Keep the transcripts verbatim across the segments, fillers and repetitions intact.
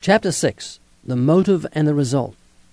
Chapter six. The Motive and the Result.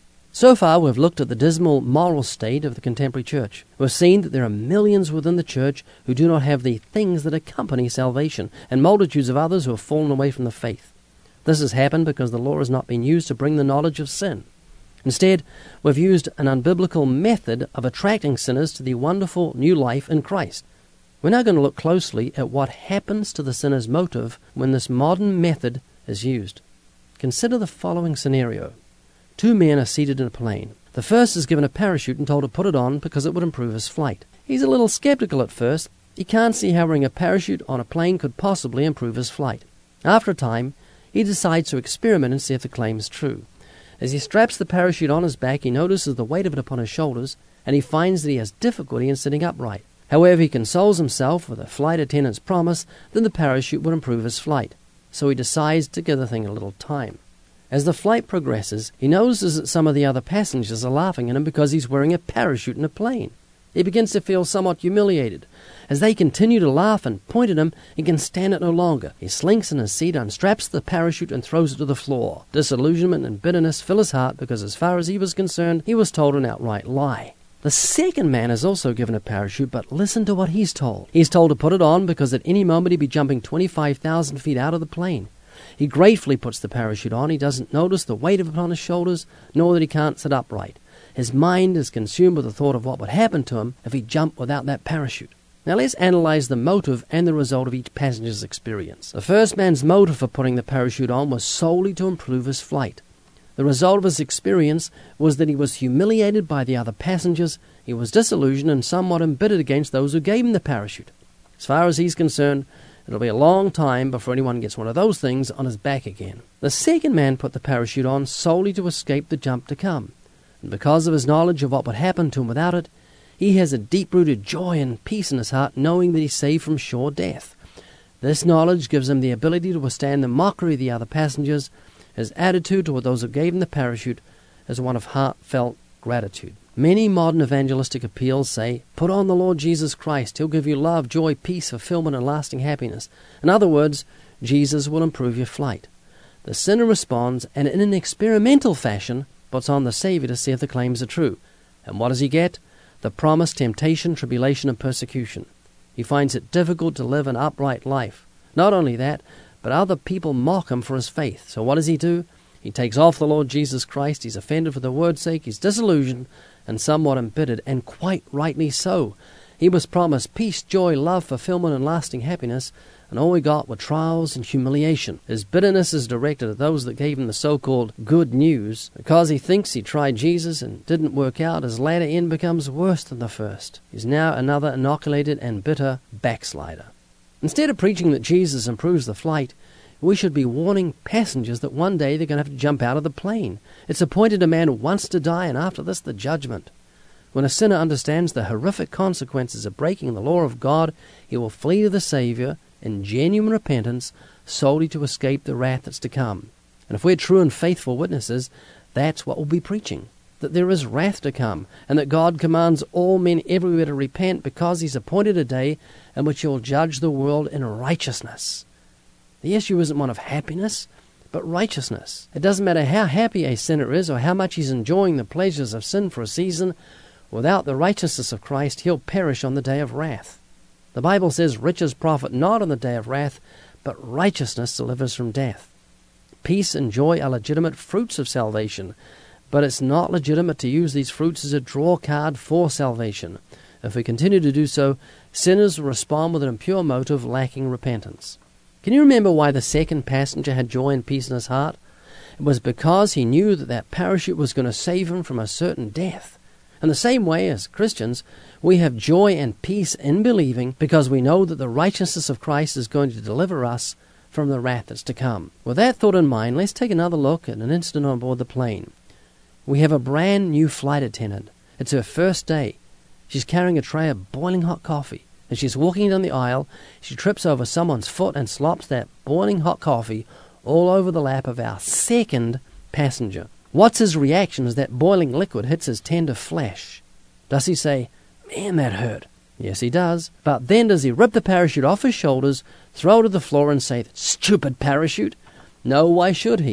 So far we've looked at the dismal moral state of the contemporary church. We've seen that there are millions within the church who do not have the things that accompany salvation, and multitudes of others who have fallen away from the faith. This has happened because the law has not been used to bring the knowledge of sin. Instead, we've used an unbiblical method of attracting sinners to the wonderful new life in Christ. We're now going to look closely at what happens to the sinner's motive when this modern method is used. Consider the following scenario. Two men are seated in a plane. The first is given a parachute and told to put it on because it would improve his flight. He's a little skeptical at first. He can't see how wearing a parachute on a plane could possibly improve his flight. After a time, he decides to experiment and see if the claim is true. As he straps the parachute on his back, he notices the weight of it upon his shoulders, and he finds that he has difficulty in sitting upright. However, he consoles himself with a flight attendant's promise that the parachute would improve his flight. So he decides to give the thing a little time. As the flight progresses, he notices that some of the other passengers are laughing at him because he's wearing a parachute in a plane. He begins to feel somewhat humiliated. As they continue to laugh and point at him, he can stand it no longer. He slinks in his seat, unstraps the parachute, and throws it to the floor. Disillusionment and bitterness fill his heart because as far as he was concerned, he was told an outright lie. The second man is also given a parachute, but listen to what he's told. He's told to put it on because at any moment he'd be jumping twenty-five thousand feet out of the plane. He gratefully puts the parachute on. He doesn't notice the weight of it upon his shoulders, nor that he can't sit upright. His mind is consumed with the thought of what would happen to him if he jumped without that parachute. Now let's analyze the motive and the result of each passenger's experience. The first man's motive for putting the parachute on was solely to improve his flight. The result of his experience was that he was humiliated by the other passengers, he was disillusioned and somewhat embittered against those who gave him the parachute. As far as he's concerned, it'll be a long time before anyone gets one of those things on his back again. The second man put the parachute on solely to escape the jump to come. And because of his knowledge of what would happen to him without it, he has a deep-rooted joy and peace in his heart knowing that he's saved from sure death. This knowledge gives him the ability to withstand the mockery of the other passengers. His attitude toward those who gave him the parachute is one of heartfelt gratitude. Many modern evangelistic appeals say, put on the Lord Jesus Christ. He'll give you love, joy, peace, fulfillment, and lasting happiness. In other words, Jesus will improve your flight. The sinner responds, and in an experimental fashion, puts on the Savior to see if the claims are true. And what does he get? The promised temptation, tribulation, and persecution. He finds it difficult to live an upright life. Not only that, but other people mock him for his faith. So what does he do? He takes off the Lord Jesus Christ. He's offended for the word's sake. He's disillusioned and somewhat embittered, and quite rightly so. He was promised peace, joy, love, fulfillment, and lasting happiness, and all he got were trials and humiliation. His bitterness is directed at those that gave him the so-called good news. Because he thinks he tried Jesus and didn't work out, his latter end becomes worse than the first. He's now another inoculated and bitter backslider. Instead of preaching that Jesus improves the flight, we should be warning passengers that one day they're going to have to jump out of the plane. It's appointed a man once to die, and after this the judgment. When a sinner understands the horrific consequences of breaking the law of God, he will flee to the Savior in genuine repentance solely to escape the wrath that's to come. And if we're true and faithful witnesses, that's what we'll be preaching, that there is wrath to come, and that God commands all men everywhere to repent because he's appointed a day in which he'll judge the world in righteousness. The issue isn't one of happiness, but righteousness. It doesn't matter how happy a sinner is or how much he's enjoying the pleasures of sin for a season. Without the righteousness of Christ, he'll perish on the day of wrath. The Bible says riches profit not on the day of wrath, but righteousness delivers from death. Peace and joy are legitimate fruits of salvation, but it's not legitimate to use these fruits as a draw card for salvation. If we continue to do so, sinners will respond with an impure motive lacking repentance. Can you remember why the second passenger had joy and peace in his heart? It was because he knew that that parachute was going to save him from a certain death. In the same way, as Christians, we have joy and peace in believing because we know that the righteousness of Christ is going to deliver us from the wrath that's to come. With that thought in mind, let's take another look at an incident on board the plane. We have a brand new flight attendant. It's her first day. She's carrying a tray of boiling hot coffee. As she's walking down the aisle, she trips over someone's foot and slops that boiling hot coffee all over the lap of our second passenger. What's his reaction as that boiling liquid hits his tender flesh? Does he say, "Man, that hurt"? Yes, he does. But then does he rip the parachute off his shoulders, throw it to the floor and say, "That stupid parachute"? No, why should he?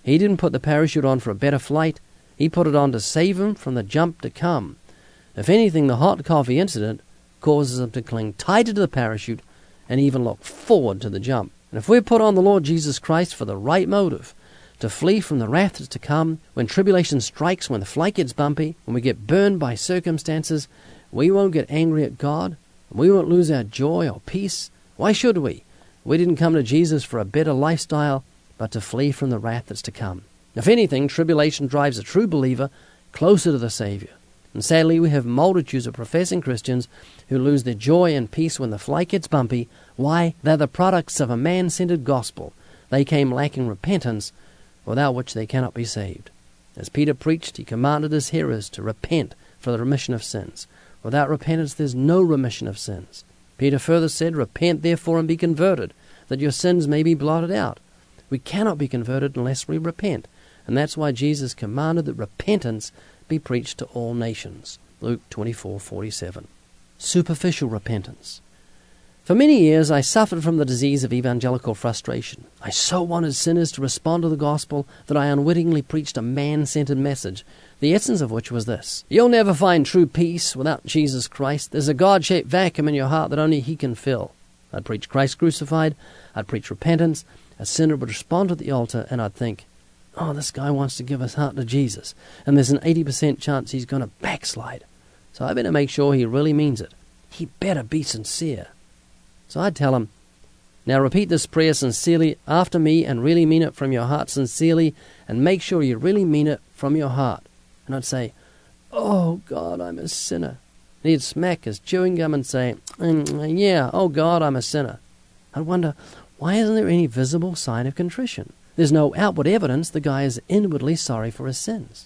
He didn't put the parachute on for a better flight. He put it on to save him from the jump to come. If anything, the hot coffee incident causes him to cling tighter to the parachute and even look forward to the jump. And if we put on the Lord Jesus Christ for the right motive, to flee from the wrath that's to come, when tribulation strikes, when the flight gets bumpy, when we get burned by circumstances, we won't get angry at God, and we won't lose our joy or peace. Why should we? We didn't come to Jesus for a better lifestyle, but to flee from the wrath that's to come. If anything, tribulation drives a true believer closer to the Savior. And sadly, we have multitudes of professing Christians who lose their joy and peace when the flight gets bumpy. Why? They're the products of a man-centered gospel. They came lacking repentance, without which they cannot be saved. As Peter preached, he commanded his hearers to repent for the remission of sins. Without repentance, there's no remission of sins. Peter further said, "Repent therefore and be converted, that your sins may be blotted out." We cannot be converted unless we repent, and that's why Jesus commanded that repentance be preached to all nations. Luke twenty-four forty-seven. Superficial repentance. For many years I suffered from the disease of evangelical frustration. I so wanted sinners to respond to the gospel that I unwittingly preached a man-centered message, the essence of which was this: you'll never find true peace without Jesus Christ. There's a God-shaped vacuum in your heart that only He can fill. I'd preach Christ crucified, I'd preach repentance, a sinner would respond at the altar, and I'd think, oh, this guy wants to give his heart to Jesus, and there's an eighty percent chance he's going to backslide. So I better make sure he really means it. He better be sincere. So I'd tell him, now repeat this prayer sincerely after me and really mean it from your heart sincerely, and make sure you really mean it from your heart. And I'd say, oh, God, I'm a sinner. And he'd smack his chewing gum and say, mm, yeah, oh, God, I'm a sinner. I'd wonder, why isn't there any visible sign of contrition? There's no outward evidence the guy is inwardly sorry for his sins.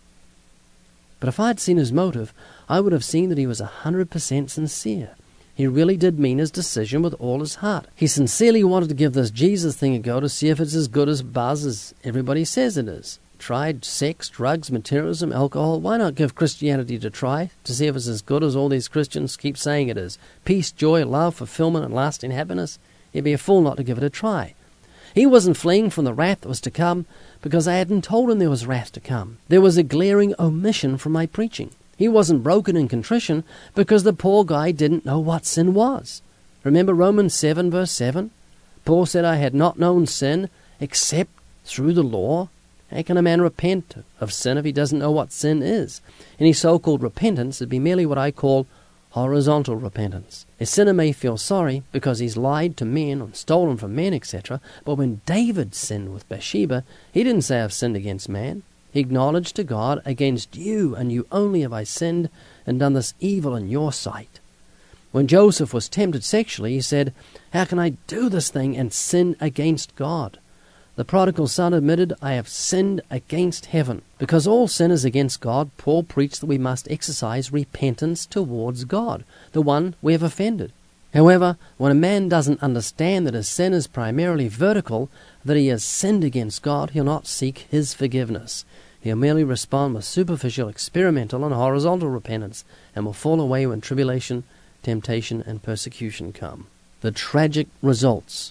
But if I'd seen his motive, I would have seen that he was a hundred percent sincere. He really did mean his decision with all his heart. He sincerely wanted to give this Jesus thing a go to see if it's as good as buzz as everybody says it is. Tried sex, drugs, materialism, alcohol. Why not give Christianity a try to see if it's as good as all these Christians keep saying it is? Peace, joy, love, fulfillment, and lasting happiness. He'd be a fool not to give it a try. He wasn't fleeing from the wrath that was to come because I hadn't told him there was wrath to come. There was a glaring omission from my preaching. He wasn't broken in contrition because the poor guy didn't know what sin was. Remember Romans seven verse seven? Paul said, I had not known sin except through the law. How can a man repent of sin if he doesn't know what sin is? Any so-called repentance would be merely what I call horizontal repentance. A sinner may feel sorry because he's lied to men and stolen from men, et cetera. But when David sinned with Bathsheba, he didn't say, I've sinned against man. He acknowledged to God, against you and you only have I sinned and done this evil in your sight. When Joseph was tempted sexually, he said, how can I do this thing and sin against God? The prodigal son admitted, I have sinned against heaven. Because all sin is against God, Paul preached that we must exercise repentance towards God, the one we have offended. However, when a man doesn't understand that his sin is primarily vertical, that he has sinned against God, he'll not seek His forgiveness. He'll merely respond with superficial, experimental, and horizontal repentance, and will fall away when tribulation, temptation, and persecution come. The tragic results.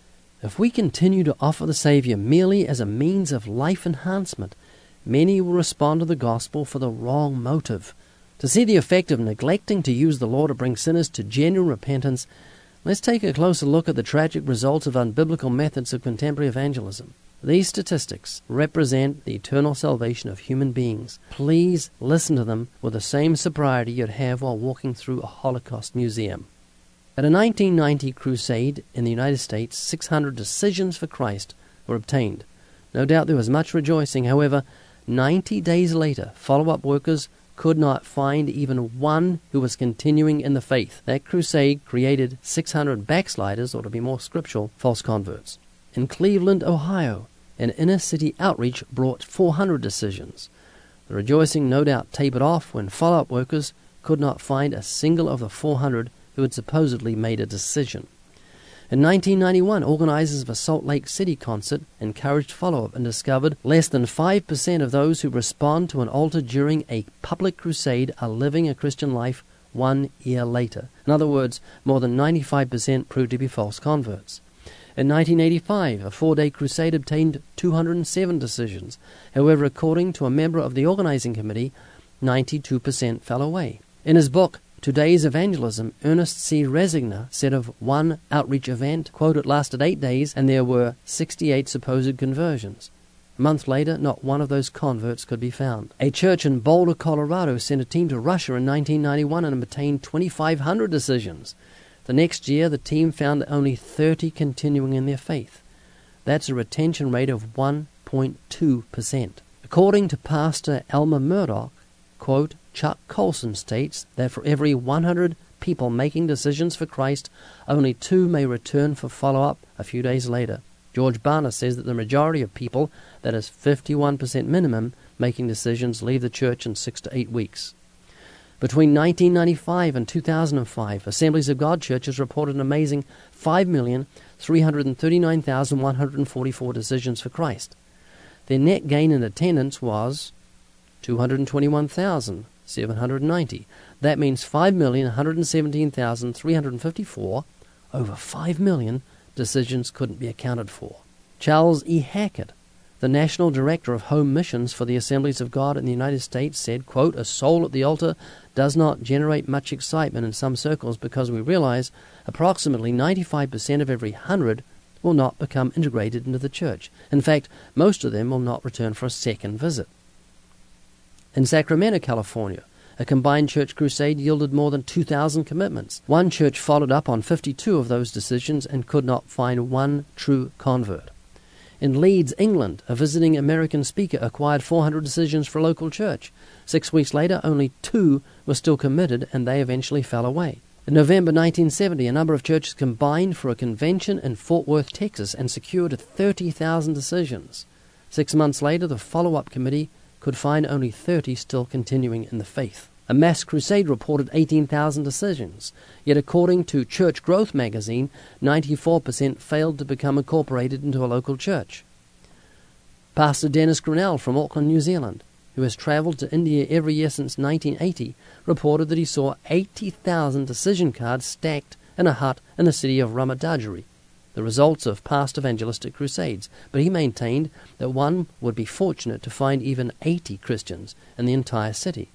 If we continue to offer the Savior merely as a means of life enhancement, many will respond to the gospel for the wrong motive. To see the effect of neglecting to use the law to bring sinners to genuine repentance, let's take a closer look at the tragic results of unbiblical methods of contemporary evangelism. These statistics represent the eternal salvation of human beings. Please listen to them with the same sobriety you'd have while walking through a Holocaust museum. At a nineteen ninety crusade in the United States, six hundred decisions for Christ were obtained. No doubt there was much rejoicing. However, ninety days later, follow-up workers could not find even one who was continuing in the faith. That crusade created six hundred backsliders, or to be more scriptural, false converts. In Cleveland, Ohio, an inner-city outreach brought four hundred decisions. The rejoicing no doubt tapered off when follow-up workers could not find a single of the four hundred who had supposedly made a decision. In nineteen ninety-one, organizers of a Salt Lake City concert encouraged follow-up and discovered less than five percent of those who respond to an altar during a public crusade are living a Christian life one year later. In other words, more than ninety-five percent proved to be false converts. In nineteen eighty-five, a four-day crusade obtained two hundred seven decisions. However, according to a member of the organizing committee, ninety-two percent fell away. In his book, Today's Evangelism, Ernest C. Resigner said of one outreach event, quote, "It lasted eight days and there were sixty-eight supposed conversions. A month later, not one of those converts could be found." A church in Boulder, Colorado sent a team to Russia in nineteen ninety-one and obtained twenty-five hundred decisions. The next year, the team found only thirty continuing in their faith. That's a retention rate of one point two percent. According to Pastor Elmer Murdoch, quote, Chuck Colson states that for every one hundred people making decisions for Christ, only two may return for follow-up a few days later. George Barna says that the majority of people, that is fifty-one percent minimum, making decisions leave the church in six to eight weeks. Between nineteen ninety-five and two thousand five, Assemblies of God churches reported an amazing five million three hundred thirty-nine thousand one hundred forty-four decisions for Christ. Their net gain in attendance was two hundred twenty-one thousand seven hundred ninety. That means five million one hundred seventeen thousand three hundred fifty-four, over five million, decisions couldn't be accounted for. Charles E. Hackett, the National Director of Home Missions for the Assemblies of God in the United States, said, quote, "A soul at the altar does not generate much excitement in some circles because we realize approximately ninety-five percent of every hundred will not become integrated into the church. In fact, most of them will not return for a second visit." In Sacramento, California, a combined church crusade yielded more than two thousand commitments. One church followed up on fifty-two of those decisions and could not find one true convert. In Leeds, England, a visiting American speaker acquired four hundred decisions for a local church. Six weeks later, only two were still committed, and they eventually fell away. In November nineteen seventy, a number of churches combined for a convention in Fort Worth, Texas, and secured thirty thousand decisions. Six months later, the follow-up committee could find only thirty still continuing in the faith. A mass crusade reported eighteen thousand decisions, yet according to Church Growth magazine, ninety-four percent failed to become incorporated into a local church. Pastor Dennis Grinnell from Auckland, New Zealand, who has traveled to India every year since nineteen eighty, reported that he saw eighty thousand decision cards stacked in a hut in the city of Ramadajuri, the results of past evangelistic crusades, but he maintained that one would be fortunate to find even eighty Christians in the entire city.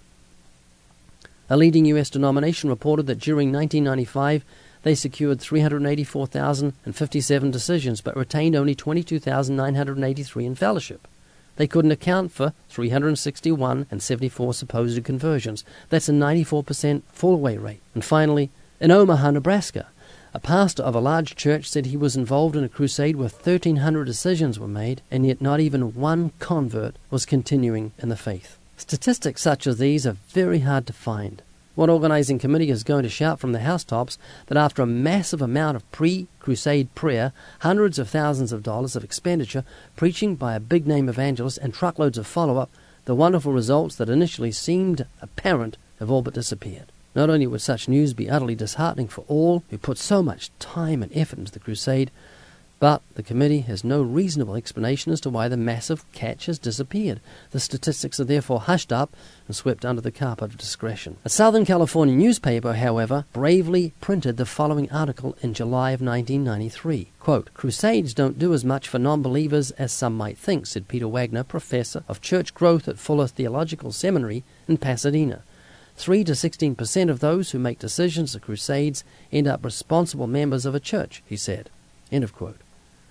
A leading U S denomination reported that during nineteen ninety-five they secured three hundred eighty-four thousand fifty-seven decisions, but retained only twenty-two thousand nine hundred eighty-three in fellowship. They couldn't account for three hundred sixty-one and seventy-four supposed conversions. That's a ninety-four percent fall-away rate. And finally, in Omaha, Nebraska, a pastor of a large church said he was involved in a crusade where thirteen hundred decisions were made, and yet not even one convert was continuing in the faith. Statistics such as these are very hard to find. One organizing committee is going to shout from the housetops that after a massive amount of pre-crusade prayer, hundreds of thousands of dollars of expenditure, preaching by a big-name evangelist, and truckloads of follow-up, the wonderful results that initially seemed apparent have all but disappeared. Not only would such news be utterly disheartening for all who put so much time and effort into the crusade, but the committee has no reasonable explanation as to why the massive catch has disappeared. The statistics are therefore hushed up and swept under the carpet of discretion. A Southern California newspaper, however, bravely printed the following article in July of nineteen ninety-three. Quote, "Crusades don't do as much for non-believers as some might think," said Peter Wagner, professor of church growth at Fuller Theological Seminary in Pasadena. Three to sixteen percent of those who make decisions at crusades end up responsible members of a church, he said. End of quote.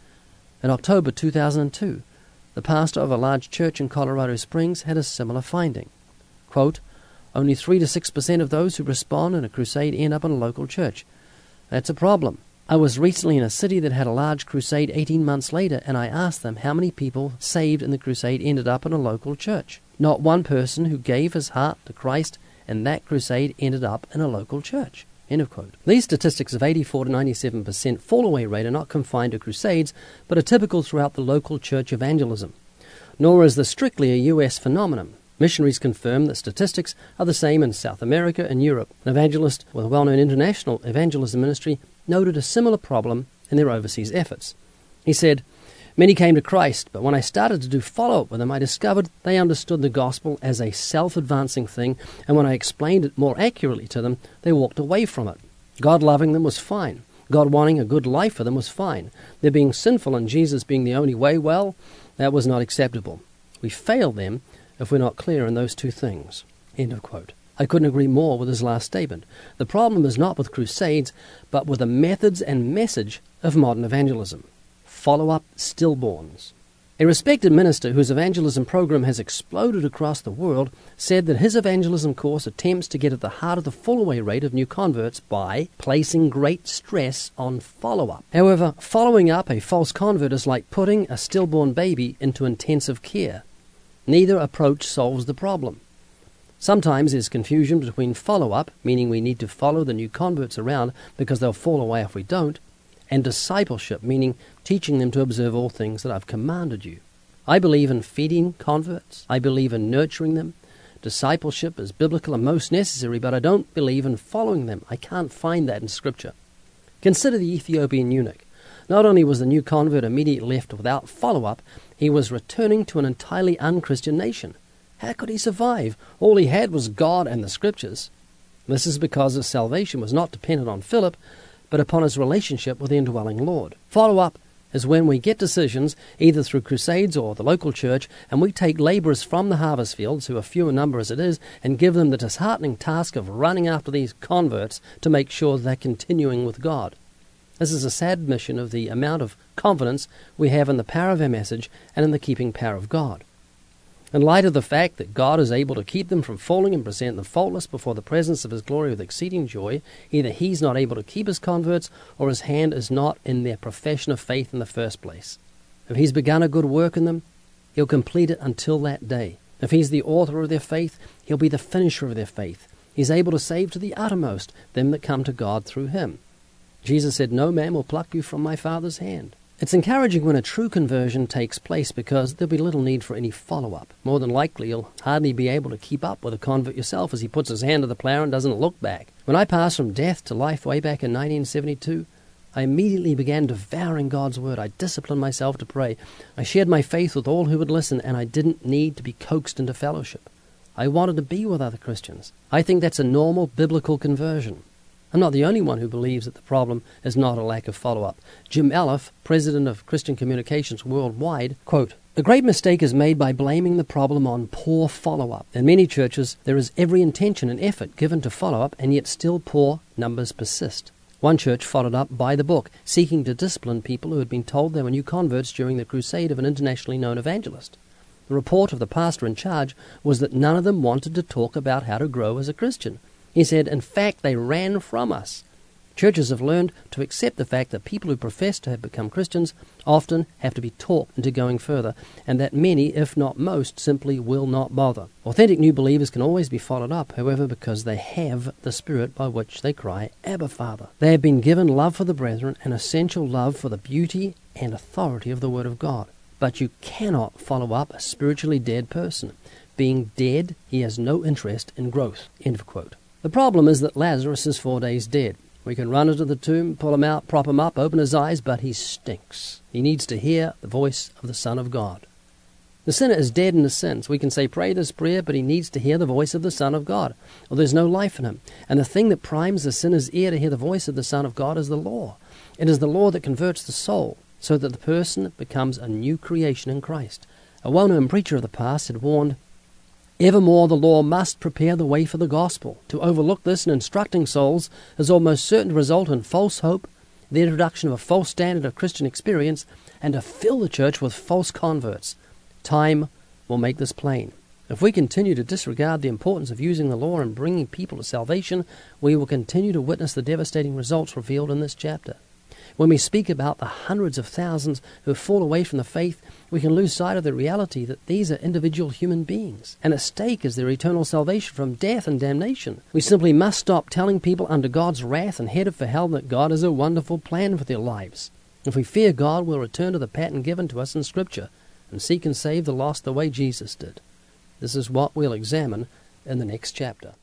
In October two thousand two, the pastor of a large church in Colorado Springs had a similar finding. Quote, "Only three to six percent of those who respond in a crusade end up in a local church. That's a problem. I was recently in a city that had a large crusade eighteen months later, and I asked them how many people saved in the crusade ended up in a local church. Not one person who gave his heart to Christ in that crusade ended up in a local church." End of quote. These statistics of eighty-four to ninety-seven percent fall-away rate are not confined to crusades, but are typical throughout the local church evangelism. Nor is this strictly a U S phenomenon. Missionaries confirm that statistics are the same in South America and Europe. An evangelist with a well-known international evangelism ministry noted a similar problem in their overseas efforts. He said, "Many came to Christ, but when I started to do follow-up with them, I discovered they understood the gospel as a self-advancing thing, and when I explained it more accurately to them, they walked away from it. God loving them was fine. God wanting a good life for them was fine. Their being sinful and Jesus being the only way, well, that was not acceptable. We fail them if we're not clear in those two things." End of quote. I couldn't agree more with his last statement. The problem is not with crusades, but with the methods and message of modern evangelism. Follow-up stillborns. A respected minister whose evangelism program has exploded across the world said that his evangelism course attempts to get at the heart of the fall-away rate of new converts by placing great stress on follow-up. However, following up a false convert is like putting a stillborn baby into intensive care. Neither approach solves the problem. Sometimes there's confusion between follow-up, meaning we need to follow the new converts around because they'll fall away if we don't, and discipleship, meaning teaching them to observe all things that I've commanded you. I believe in feeding converts. I believe in nurturing them. Discipleship is biblical and most necessary, but I don't believe in following them. I can't find that in Scripture. Consider the Ethiopian eunuch. Not only was the new convert immediately left without follow-up, he was returning to an entirely unchristian nation. How could he survive? All he had was God and the Scriptures. This is because his salvation was not dependent on Philip, but upon his relationship with the indwelling Lord. Follow-up is when we get decisions, either through crusades or the local church, and we take laborers from the harvest fields, who are few in number as it is, and give them the disheartening task of running after these converts to make sure they're continuing with God. This is a sad admission of the amount of confidence we have in the power of our message and in the keeping power of God. In light of the fact that God is able to keep them from falling and present them faultless before the presence of His glory with exceeding joy, either He's not able to keep His converts or His hand is not in their profession of faith in the first place. If He's begun a good work in them, He'll complete it until that day. If He's the author of their faith, He'll be the finisher of their faith. He's able to save to the uttermost them that come to God through Him. Jesus said, "No man will pluck you from my Father's hand." It's encouraging when a true conversion takes place because there'll be little need for any follow-up. More than likely, you'll hardly be able to keep up with a convert yourself as he puts his hand to the plow and doesn't look back. When I passed from death to life way back in nineteen seventy-two, I immediately began devouring God's Word. I disciplined myself to pray. I shared my faith with all who would listen, and I didn't need to be coaxed into fellowship. I wanted to be with other Christians. I think that's a normal biblical conversion. I'm not the only one who believes that the problem is not a lack of follow-up. Jim Elliff, president of Christian Communications Worldwide, quote, "A great mistake is made by blaming the problem on poor follow-up. In many churches, there is every intention and effort given to follow-up, and yet still poor numbers persist. One church followed up by the book, seeking to discipline people who had been told they were new converts during the crusade of an internationally known evangelist. The report of the pastor in charge was that none of them wanted to talk about how to grow as a Christian. He said, in fact, they ran from us. Churches have learned to accept the fact that people who profess to have become Christians often have to be talked into going further, and that many, if not most, simply will not bother. Authentic new believers can always be followed up, however, because they have the Spirit by which they cry, Abba, Father. They have been given love for the brethren, an essential love for the beauty and authority of the Word of God. But you cannot follow up a spiritually dead person. Being dead, he has no interest in growth." End of quote. The problem is that Lazarus is four days dead. We can run into the tomb, pull him out, prop him up, open his eyes, but he stinks. He needs to hear the voice of the Son of God. The sinner is dead in his sins. We can say, pray this prayer, but he needs to hear the voice of the Son of God, or there's no life in him. And the thing that primes the sinner's ear to hear the voice of the Son of God is the law. It is the law that converts the soul, so that the person becomes a new creation in Christ. A well-known preacher of the past had warned, "Evermore the law must prepare the way for the gospel. To overlook this in instructing souls is almost certain to result in false hope, the introduction of a false standard of Christian experience, and to fill the church with false converts. Time will make this plain. If we continue to disregard the importance of using the law and bringing people to salvation, we will continue to witness the devastating results revealed in this chapter. When we speak about the hundreds of thousands who fall away from the faith, we can lose sight of the reality that these are individual human beings, and at stake is their eternal salvation from death and damnation. We simply must stop telling people under God's wrath and headed for hell that God has a wonderful plan for their lives. If we fear God, we'll return to the pattern given to us in Scripture and seek and save the lost the way Jesus did. This is what we'll examine in the next chapter.